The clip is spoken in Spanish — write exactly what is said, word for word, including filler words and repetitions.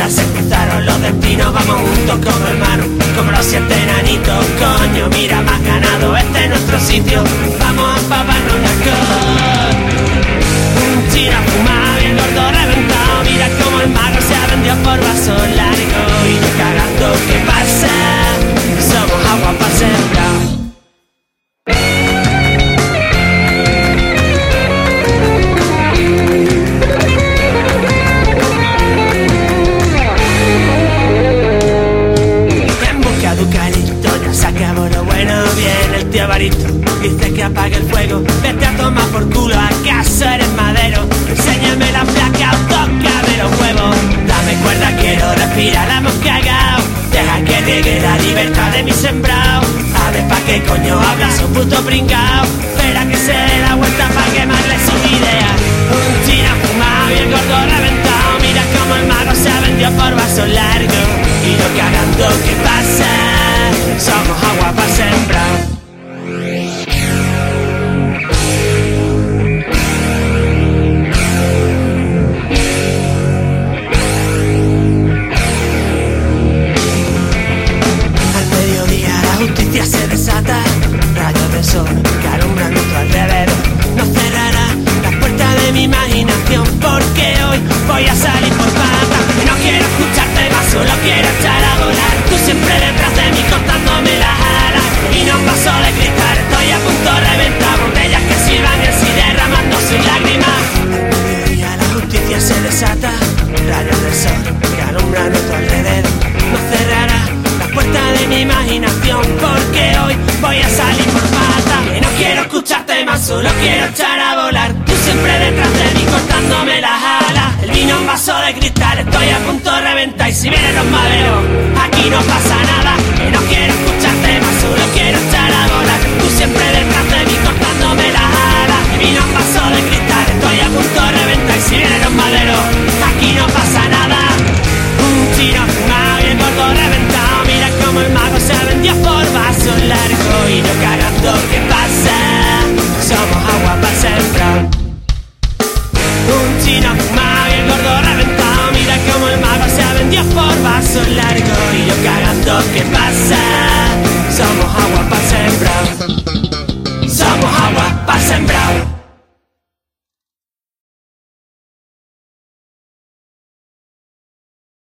vida se cruzaron los destinos, vamos juntos como hermanos, como los siete enanitos. Coño, mira, más ganado, este es nuestro sitio, vamos a empaparnos de alcohol. Un chino fumado y el gordo reventado, mira como el mago se ha vendido por vaso largo. Y yo cagando, ¿qué pasa? Somos agua para sembrar. Dice que apague el fuego, vete a tomar por culo, ¿acaso eres madero? Enséñame la placa o tócame los huevos. Dame cuerda, quiero respirar, la hemos cagao. Deja que llegue la libertad de mi sembrado. A ver pa' qué coño hablas, un puto pringao. Espera que se dé la vuelta pa' quemarle sus ideas. Un chino fumado y el gordo reventado, mira como el mago se ha vendido por vaso largo. Y yo cagando, ¿qué pasa? Somos agua pa' sembrar. Se desata, rayos de sol que alumbran nuestro alrededor. No cerrará las puertas de mi imaginación, porque hoy voy a salir por patas. No quiero escucharte más, solo quiero echar a volar. Tú siempre detrás de mí cortándome las alas. Y no paso de cristal, estoy a punto de reventar. Botellas que silban y así derramando sus lágrimas. Al mediodía la justicia se desata, rayos de sol que alumbran nuestro alrededor. No cerrará las puertas de mi imaginación, porque hoy voy a salir por patas. Que no quiero escucharte más, solo quiero echar a volar. Tú siempre detrás de mí cortándome las alas. El vino en vaso de cristal, estoy a